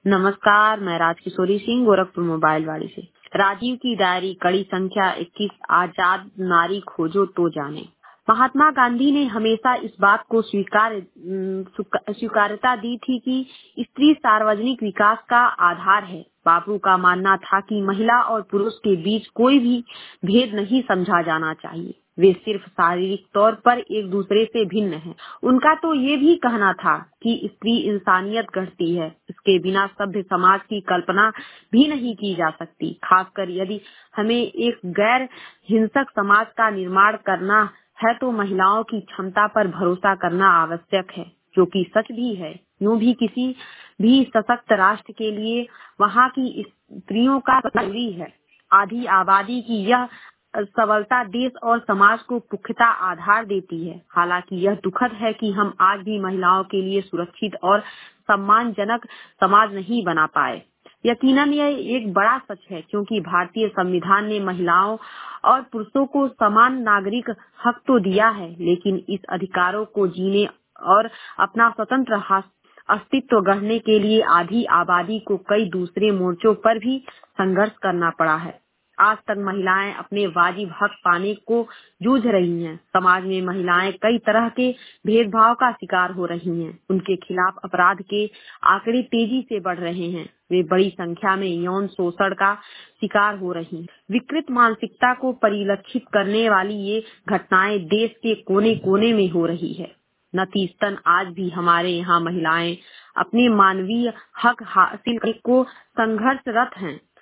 नमस्कार, मैं राजकिशोरी सिंह गोरखपुर मोबाइल वाड़ी से। राजीव की डायरी कड़ी संख्या 21 आजाद नारी खोजो तो जाने। महात्मा गांधी ने हमेशा इस बात को स्वीकार्यता दी थी कि स्त्री सार्वजनिक विकास का आधार है। बापू का मानना था कि महिला और पुरुष के बीच कोई भी भेद नहीं समझा जाना चाहिए। वे सिर्फ शारीरिक तौर पर एक दूसरे से भिन्न हैं। उनका तो ये भी कहना था कि स्त्री इंसानियत गढ़ती है, इसके बिना सभ्य समाज की कल्पना भी नहीं की जा सकती। खासकर यदि हमें एक गैर हिंसक समाज का निर्माण करना है तो महिलाओं की क्षमता पर भरोसा करना आवश्यक है, जो कि सच भी है। यूं भी किसी भी सशक्त राष्ट्र के लिए वहां की स्त्रियों का जरूरी है। आधी आबादी की यह सबलता देश और समाज को पुख्ता आधार देती है। हालांकि यह दुखद है कि हम आज भी महिलाओं के लिए सुरक्षित और सम्मानजनक समाज नहीं बना पाए। यकीनन यह एक बड़ा सच है, क्योंकि भारतीय संविधान ने महिलाओं और पुरुषों को समान नागरिक हक तो दिया है, लेकिन इस अधिकारों को जीने और अपना स्वतंत्र अस्तित्व गढ़ने के लिए आधी आबादी को कई दूसरे मोर्चों पर भी संघर्ष करना पड़ा है। आज तक महिलाएं अपने वाजिब हक पाने को जूझ रही हैं। समाज में महिलाएं कई तरह के भेदभाव का शिकार हो रही हैं। उनके खिलाफ अपराध के आंकड़े तेजी से बढ़ रहे हैं। वे बड़ी संख्या में यौन शोषण का शिकार हो रही हैं। विकृत मानसिकता को परिलक्षित करने वाली ये घटनाएं देश के कोने कोने में हो रही है। नतीजतन आज भी हमारे यहाँ महिलाएं अपने मानवीय हक हासिल करने को संघर्षरत हैं।